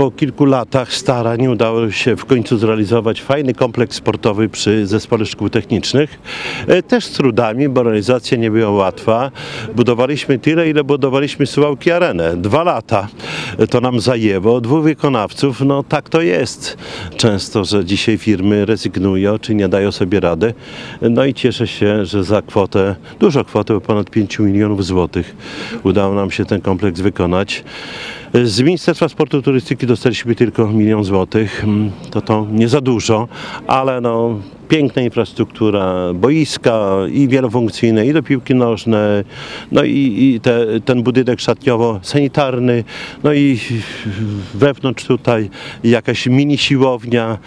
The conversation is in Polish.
po kilku latach starań udało się w końcu zrealizować fajny kompleks sportowy przy Zespole Szkół Technicznych. Też z trudami, bo realizacja nie była łatwa. Budowaliśmy tyle, ile budowaliśmy Suwałki Arenę. 2 lata to nam zajęło, 2 wykonawców. No tak to jest często, że dzisiaj firmy rezygnują, czy nie dają sobie rady. No i cieszę się, że za kwotę, dużo kwotę, ponad 5 milionów złotych udało nam się ten kompleks wykonać. Z Ministerstwa Sportu i Turystyki dostaliśmy tylko 1 milion złotych. To nie za dużo, ale no, piękna infrastruktura, boiska i wielofunkcyjne, i do piłki nożnej, no i ten budynek szatniowo-sanitarny, no i wewnątrz tutaj jakaś mini siłownia,